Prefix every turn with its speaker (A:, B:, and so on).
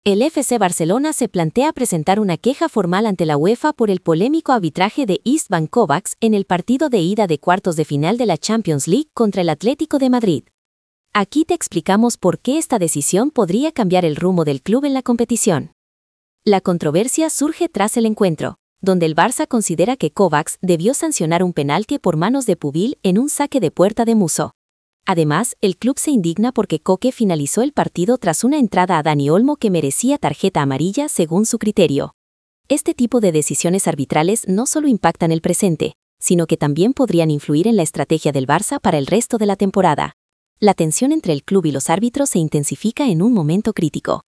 A: El FC Barcelona se plantea presentar una queja formal ante la UEFA por el polémico arbitraje de Istvan Kovacs en el partido de ida de cuartos de final de la Champions League contra el Atlético de Madrid. Aquí te explicamos por qué esta decisión podría cambiar el rumbo del club en la competición. La controversia surge tras el encuentro, donde el Barça considera que Kovacs debió sancionar un penalti por manos de Pubil en un saque de puerta de Musso. Además, el club se indigna porque Koke finalizó el partido tras una entrada a Dani Olmo que merecía tarjeta amarilla según su criterio. Este tipo de decisiones arbitrales no solo impactan el presente, sino que también podrían influir en la estrategia del Barça para el resto de la temporada. La tensión entre el club y los árbitros se intensifica en un momento crítico.